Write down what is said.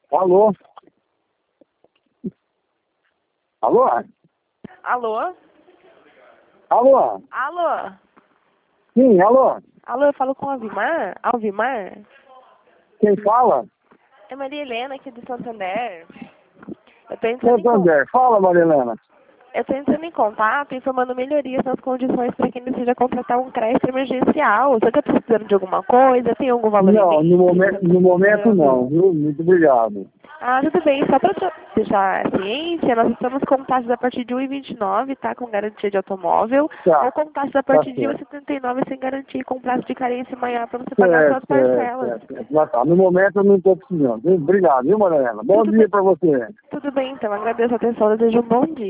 Alô? Alô? Alô? Alô? Alô? Sim, alô? Alô, eu falo com o Alvimar? Alvimar? Quem fala? É Maria Helena aqui do Santander. Eu tô entrando Santander. Fala, Marilena. em contato, informando melhorias nas condições para quem deseja contratar um crédito emergencial. Você está precisando de alguma coisa? Tem algum valor em Não, mente? no momento não, viu? Muito obrigado. Ah, tudo bem. Só para deixar ciência, nós estamos com taxas a partir de 1,29, tá? Com garantia de automóvel. Tá, Ou com taxas a tá partir de certo. 1,79 sem garantia, com prazo de carência maior para você pagar suas parcelas. Certo. Já tá. No momento eu não estou precisando. Viu? Obrigado, viu, Marilena? Bom Tudo dia bem. para você. Tudo bem, então. Agradeço a atenção. Desejo um bom dia.